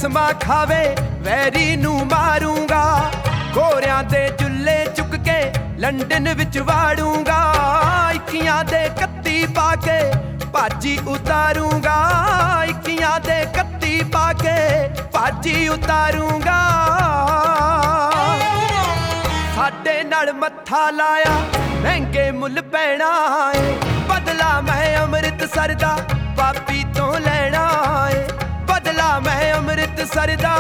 ਕਸਮਾਂ ਖਾਵੇ ਵੈਰੀ ਨੂੰ ਮਾਰੂੰਗਾ, ਗੋਰਿਆਂ ਦੇ ਚੁੱਲ੍ਹੇ ਚੁੱਕ ਕੇ ਲੰਡਨ ਵਿੱਚ ਵਾੜੂੰਗਾ, ਇੱਕੀਆਂ ਦੇ 31 ਪਾ ਕੇ ਭਾਜੀ ਉਤਾਰੂੰਗਾ, ਇੱਕੀਆਂ ਦੇ 31 ਪਾ ਕੇ ਭਾਜੀ ਉਤਾਰੂੰਗਾ। ਸਾਡੇ ਨਾਲ ਮੱਥਾ ਲਾਇਆ ਮਹਿੰਗੇ ਮੁੱਲ ਪੈਣਾ ਏ, ਬਦਲਾ ਮੈਂ ਅੰਮ੍ਰਿਤਸਰ ਦਾ ਪਾਪੀ ਤੋਂ ਲੈਣਾ ਏ, ਬਦਲਾ ਮੈਂ ਅੰਮ੍ਰਿਤਸਰ ਦਾ।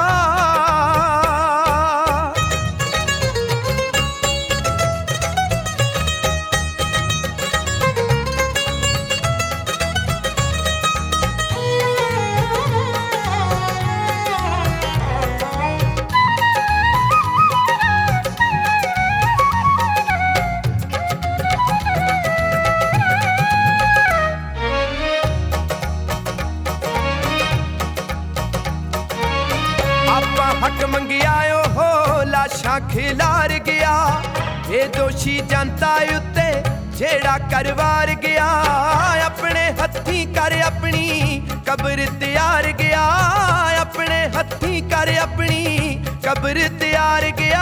हक मंगिया हो लाशां खिलार गया, बेदोशी जनता उत्ते जेड़ा करवार गया, अपने हत्थी कर अपनी कब्र तैयार गया, अपने हत्थी कर अपनी कब्र तैयार गया।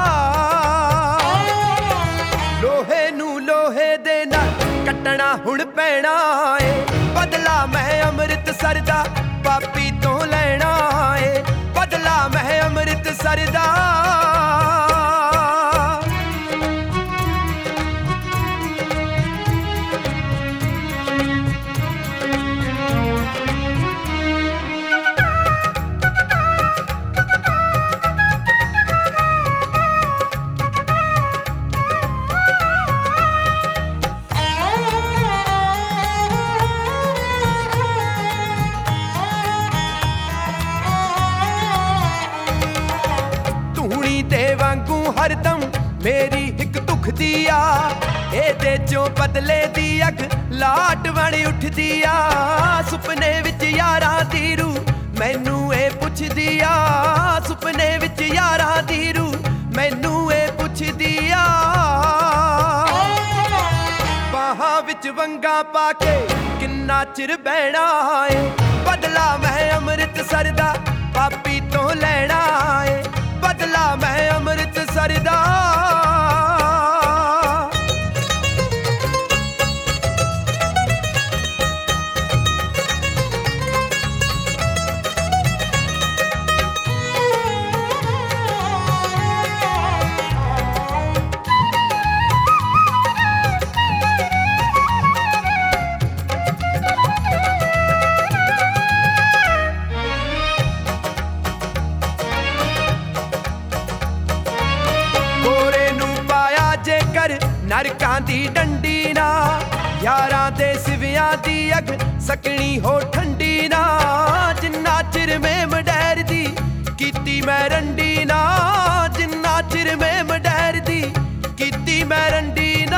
लोहे नू लोहे दे नाल कट्टना हुण पैना ए, बदला मैं अंमृतसर दा पापी तो लेना ए, बदला मैं अंमृतसर दा। वांगू हरदम मेरी हिक दुखदी आ, एदे चों बदले दी अग लाट बण उठदी आ, सुपने विच यारां दी रू मैनू ए पुछदी आ, सुपने विच यारां दी रू मैनू ए पुछदी आ। बाहां विच वंगा पाके किन्ना चिर बहना ए, बदला मैं अंमृतसर दा पापी तो लेना ए, बदला मैं अंमृतसर दा। नरकां दी डंडी ना, यारां दे सिवियां दी अग सकनी हो ठंडी ना, जिन्ना चिर में मडैर दी कीती मैं रंडी ना, जिन्ना चिर में मडैर दी कीती मैं रंडी ना।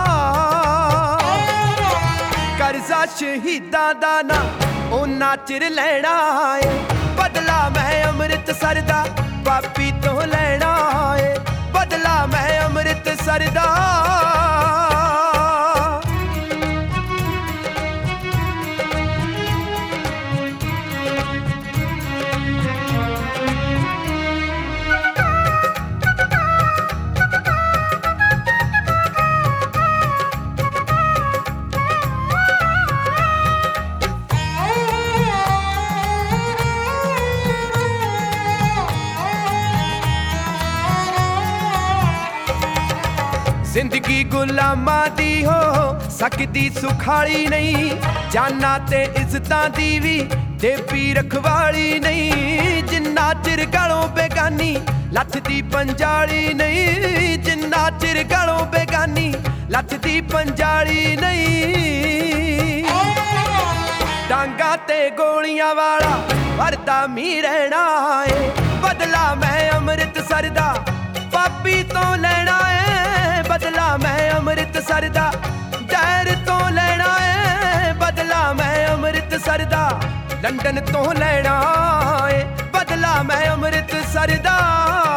कर्जा शहीदां दा ना ओना चिर लेना ए, बदला मैं अंमृतसर दा पापी तो लेना ए, बदला मैं अंमृतसर दा। जिंदगी गुलामां दी हो सकदी सुखाली नहीं, जाना ते इज्जतां दी भी देवी रखवाली नहीं, जिन्ना चिर गलों बेगानी लथदी पंजाली नहीं, जिन्ना चिर गलों बेगानी लथदी पंजाली नहीं। डांगा ते गोलियां वाला वरदा मी रहना है, बदला मैं अंमृतसर दा पापी तो लेना है, बदला मैं अंमृतसर दा जहर तो लेना है, बदला मैं अंमृतसर दा लंदन तो लेना है, बदला मैं अंमृतसर दा।